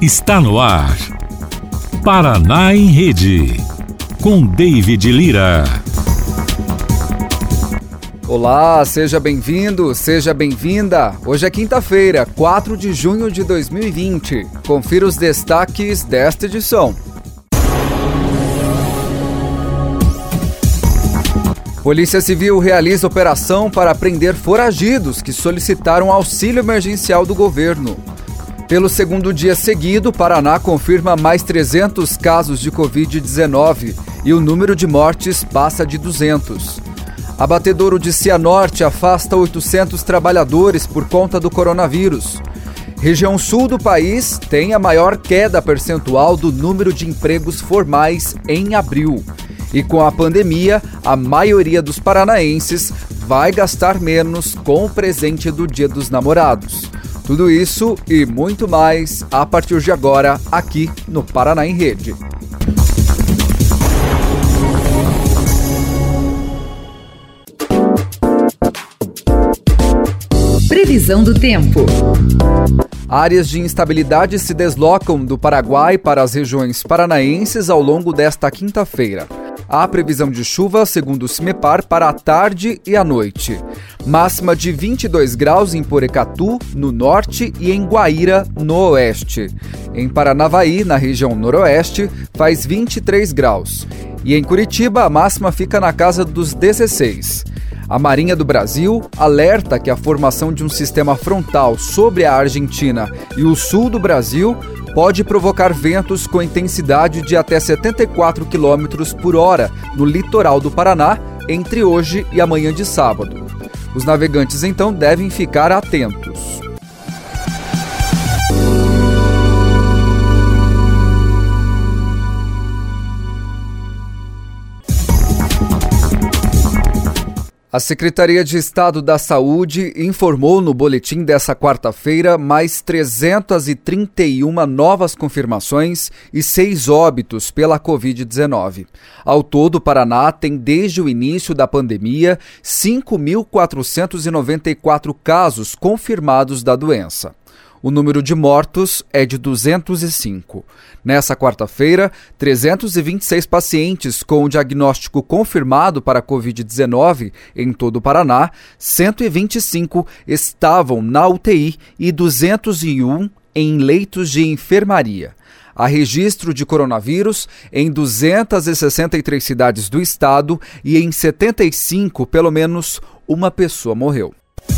Está no ar. Paraná em Rede, com David Lira. Olá, seja bem-vindo, seja bem-vinda. Hoje é quinta-feira, 4 de junho de 2020. Confira os destaques desta edição. Polícia Civil realiza operação para prender foragidos que solicitaram auxílio emergencial do governo. Pelo segundo dia seguido, Paraná confirma mais 300 casos de Covid-19 e o número de mortes passa de 200. Abatedouro de Cianorte afasta 800 trabalhadores por conta do coronavírus. Região sul do país tem a maior queda percentual do número de empregos formais em abril. E com a pandemia, a maioria dos paranaenses vai gastar menos com o presente do Dia dos Namorados. Tudo isso e muito mais a partir de agora, aqui no Paraná em Rede. Previsão do tempo. Áreas de instabilidade se deslocam do Paraguai para as regiões paranaenses ao longo desta quinta-feira. Há previsão de chuva, segundo o CIMEPAR, para a tarde e a noite. Máxima de 22 graus em Porecatu, no norte, e em Guaíra, no oeste. Em Paranavaí, na região noroeste, faz 23 graus. E em Curitiba, a máxima fica na casa dos 16. A Marinha do Brasil alerta que a formação de um sistema frontal sobre a Argentina e o sul do Brasil pode provocar ventos com intensidade de até 74 km por hora no litoral do Paraná entre hoje e amanhã de sábado. Os navegantes, então, devem ficar atentos. A Secretaria de Estado da Saúde informou no boletim dessa quarta-feira mais 331 novas confirmações e 6 óbitos pela Covid-19. Ao todo, o Paraná tem, desde o início da pandemia, 5.494 casos confirmados da doença. O número de mortos é de 205. Nessa quarta-feira, 326 pacientes com o diagnóstico confirmado para a Covid-19 em todo o Paraná, 125 estavam na UTI e 201 em leitos de enfermaria. Há registro de coronavírus em 263 cidades do estado e em 75, pelo menos, uma pessoa morreu.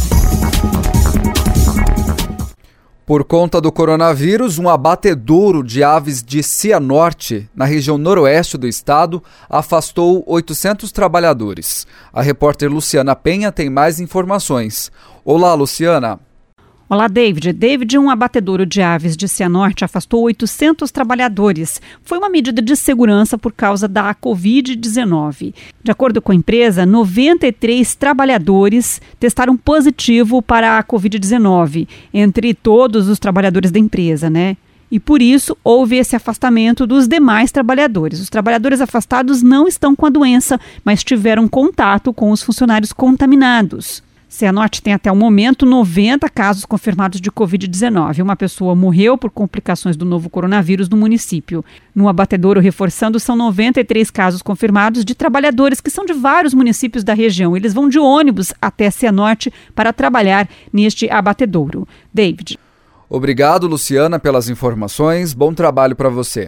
Por conta do coronavírus, um abatedouro de aves de Cianorte, na região noroeste do estado, afastou 800 trabalhadores. A repórter Luciana Penha tem mais informações. Olá, Luciana. Olá, David, um abatedouro de aves de Cianorte afastou 800 trabalhadores. Foi uma medida de segurança por causa da Covid-19. De acordo com a empresa, 93 trabalhadores testaram positivo para a Covid-19, entre todos os trabalhadores da empresa, né? E por isso houve esse afastamento dos demais trabalhadores. Os trabalhadores afastados não estão com a doença, mas tiveram contato com os funcionários contaminados. Cianorte tem até o momento 90 casos confirmados de Covid-19. Uma pessoa morreu por complicações do novo coronavírus no município. No abatedouro, reforçando, são 93 casos confirmados de trabalhadores que são de vários municípios da região. Eles vão de ônibus até Cianorte para trabalhar neste abatedouro. David. Obrigado, Luciana, pelas informações. Bom trabalho para você.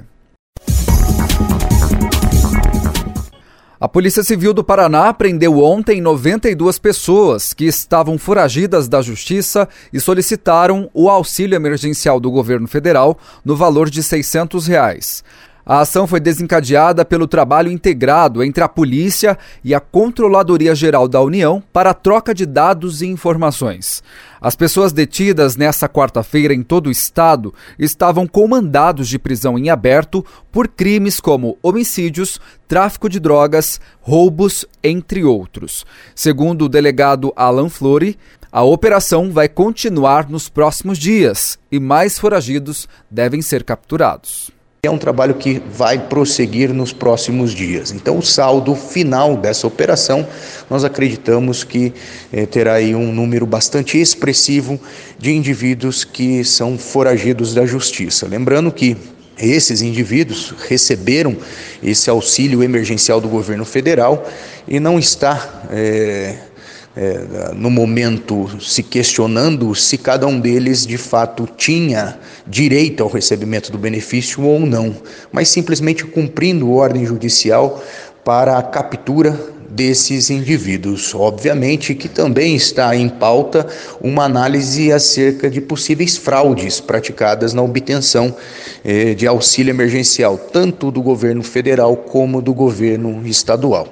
A Polícia Civil do Paraná prendeu ontem 92 pessoas que estavam foragidas da Justiça e solicitaram o auxílio emergencial do governo federal no valor de R$ 600. A ação foi desencadeada pelo trabalho integrado entre a Polícia e a Controladoria Geral da União para a troca de dados e informações. As pessoas detidas nessa quarta-feira em todo o estado estavam com mandados de prisão em aberto por crimes como homicídios, tráfico de drogas, roubos, entre outros. Segundo o delegado Alan Flori, a operação vai continuar nos próximos dias e mais foragidos devem ser capturados. É um trabalho que vai prosseguir nos próximos dias. Então, o saldo final dessa operação, nós acreditamos que terá aí um número bastante expressivo de indivíduos que são foragidos da justiça. Lembrando que esses indivíduos receberam esse auxílio emergencial do governo federal e não está no momento se questionando se cada um deles de fato tinha direito ao recebimento do benefício ou não, mas simplesmente cumprindo ordem judicial para a captura desses indivíduos. Obviamente que também está em pauta uma análise acerca de possíveis fraudes praticadas na obtenção de auxílio emergencial, tanto do governo federal como do governo estadual.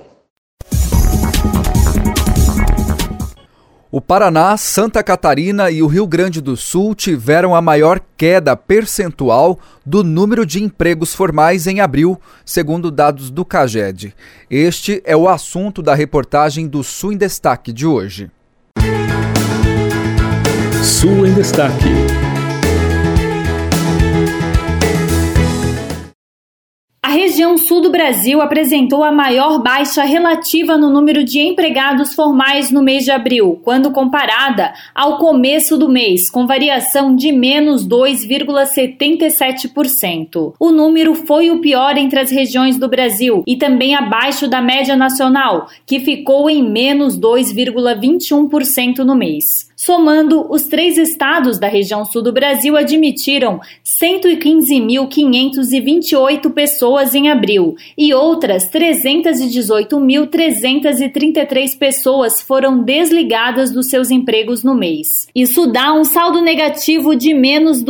O Paraná, Santa Catarina e o Rio Grande do Sul tiveram a maior queda percentual do número de empregos formais em abril, segundo dados do CAGED. Este é o assunto da reportagem do Sul em Destaque de hoje. Sul em Destaque. A região sul do Brasil apresentou a maior baixa relativa no número de empregados formais no mês de abril, quando comparada ao começo do mês, com variação de menos 2,77%. O número foi o pior entre as regiões do Brasil e também abaixo da média nacional, que ficou em menos 2,21% no mês. Somando, os 3 estados da região sul do Brasil admitiram 115.528 pessoas em abril e outras 318.333 pessoas foram desligadas dos seus empregos no mês. Isso dá um saldo negativo de menos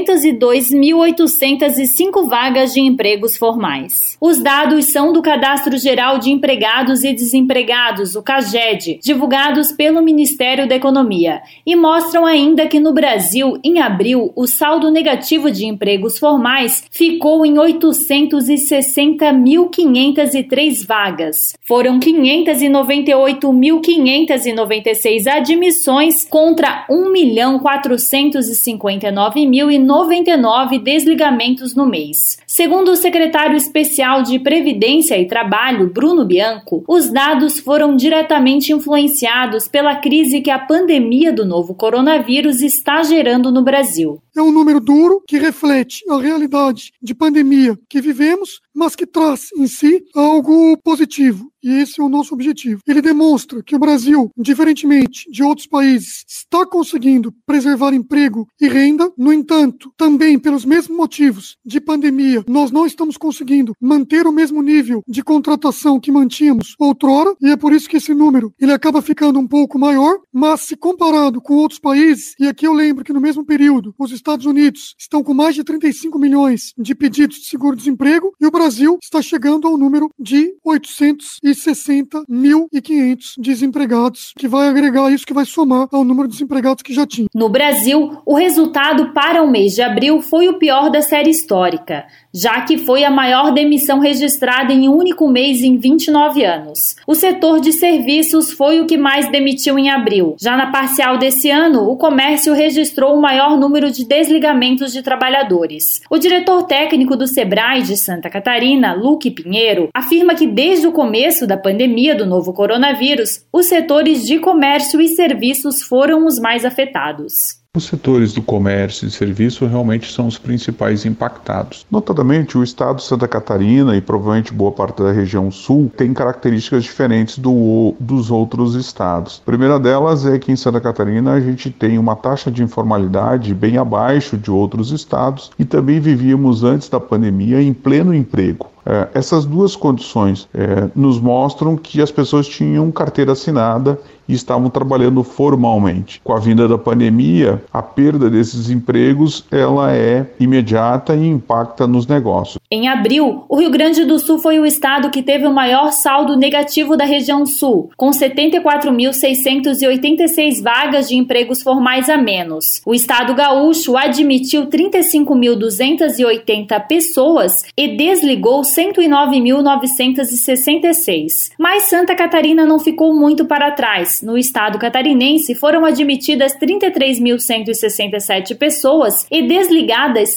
202.805 vagas de empregos formais. Os dados são do Cadastro Geral de Empregados e Desempregados, o CAGED, divulgados pelo Ministério da Economia, e mostram ainda que no Brasil, em abril, o saldo negativo de empregos formais ficou em 860.503 vagas. Foram 598.596 admissões contra 1.459.099 desligamentos no mês. Segundo o secretário especial de Previdência e Trabalho, Bruno Bianco, os dados foram diretamente influenciados pela crise que a pandemia do novo coronavírus está gerando no Brasil. É um número duro que reflete a realidade de pandemia que vivemos, mas que traz em si algo positivo. E esse é o nosso objetivo. Ele demonstra que o Brasil, diferentemente de outros países, está conseguindo preservar emprego e renda. No entanto, também pelos mesmos motivos de pandemia, nós não estamos conseguindo manter o mesmo nível de contratação que mantínhamos outrora, e é por isso que esse número ele acaba ficando um pouco maior, mas se comparado com outros países, e aqui eu lembro que no mesmo período, os Estados Unidos estão com mais de 35 milhões de pedidos de seguro-desemprego, e o Brasil está chegando ao número de 860.500 desempregados, que vai agregar isso, que vai somar ao número de desempregados que já tinha. No Brasil, o resultado para o mês de abril foi o pior da série histórica, já que foi a maior demissão registrada em um único mês em 29 anos. O setor de serviços foi o que mais demitiu em abril. Já na parcial desse ano, o comércio registrou o maior número de desligamentos de trabalhadores. O diretor técnico do Sebrae de Santa Catarina, Luque Pinheiro, afirma que desde o começo da pandemia do novo coronavírus, os setores de comércio e serviços foram os mais afetados. Os setores do comércio e serviço realmente são os principais impactados. Notadamente, o estado de Santa Catarina e provavelmente boa parte da região sul tem características diferentes dos outros estados. A primeira delas é que em Santa Catarina a gente tem uma taxa de informalidade bem abaixo de outros estados e também vivíamos antes da pandemia em pleno emprego. Essas duas condições nos mostram que as pessoas tinham carteira assinada e estavam trabalhando formalmente. Com a vinda da pandemia, a perda desses empregos ela é imediata e impacta nos negócios. Em abril, o Rio Grande do Sul foi o estado que teve o maior saldo negativo da região sul, com 74.686 vagas de empregos formais a menos. O estado gaúcho admitiu 35.280 pessoas e desligou 109.966. Mas Santa Catarina não ficou muito para trás. No estado catarinense foram admitidas 33.167 pessoas e desligadas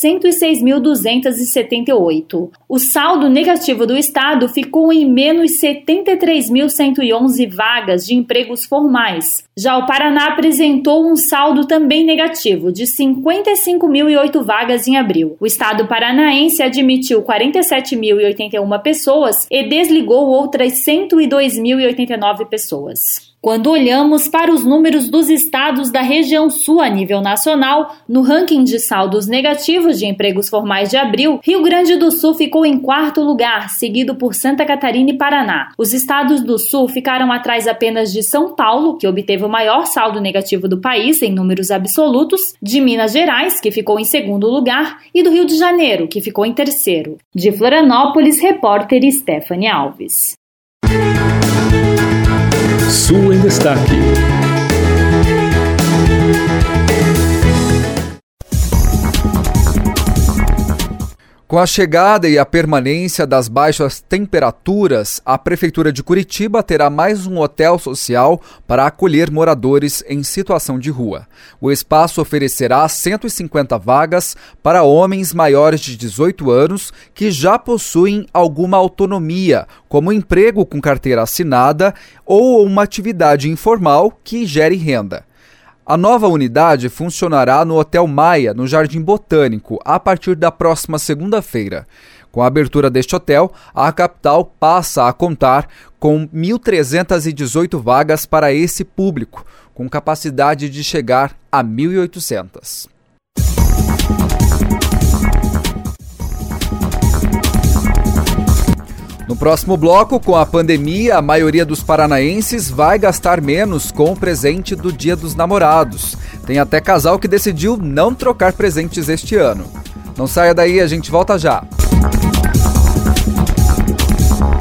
106.278. O saldo negativo do estado ficou em menos 73.111 vagas de empregos formais. Já o Paraná apresentou um saldo também negativo, de 55.008 vagas em abril. O estado paranaense admitiu 47.081 pessoas e desligou outras 102.089 pessoas. Quando olhamos para os números dos estados da região sul a nível nacional, no ranking de saldos negativos de empregos formais de abril, Rio Grande do Sul ficou em 4º lugar, seguido por Santa Catarina e Paraná. Os estados do sul ficaram atrás apenas de São Paulo, que obteve o maior saldo negativo do país em números absolutos, de Minas Gerais, que ficou em 2º lugar, e do Rio de Janeiro, que ficou em 3º. De Florianópolis, repórter Stephanie Alves. Sul em Destaque. Com a chegada e a permanência das baixas temperaturas, a Prefeitura de Curitiba terá mais um hotel social para acolher moradores em situação de rua. O espaço oferecerá 150 vagas para homens maiores de 18 anos que já possuem alguma autonomia, como emprego com carteira assinada ou uma atividade informal que gere renda. A nova unidade funcionará no Hotel Maia, no Jardim Botânico, a partir da próxima segunda-feira. Com a abertura deste hotel, a capital passa a contar com 1.318 vagas para esse público, com capacidade de chegar a 1.800. No próximo bloco, com a pandemia, a maioria dos paranaenses vai gastar menos com o presente do Dia dos Namorados. Tem até casal que decidiu não trocar presentes este ano. Não saia daí, a gente volta já.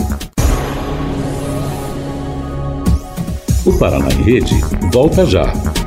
O Paraná em Rede volta já.